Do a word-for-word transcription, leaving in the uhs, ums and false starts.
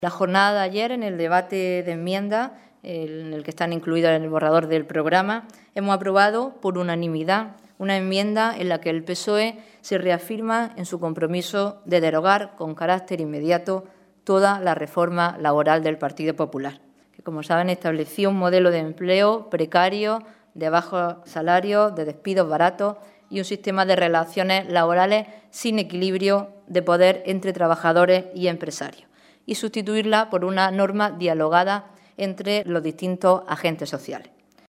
La jornada de ayer, en el debate de enmiendas, en el que están incluidas en el borrador del programa, hemos aprobado por unanimidad una enmienda en la que el P S O E se reafirma en su compromiso de derogar con carácter inmediato toda la reforma laboral del Partido Popular, que, como saben, establecía un modelo de empleo precario, de bajos salarios, de despidos baratos y un sistema de relaciones laborales sin equilibrio de poder entre trabajadores y empresarios, y sustituirla por una norma dialogada entre los distintos agentes sociales.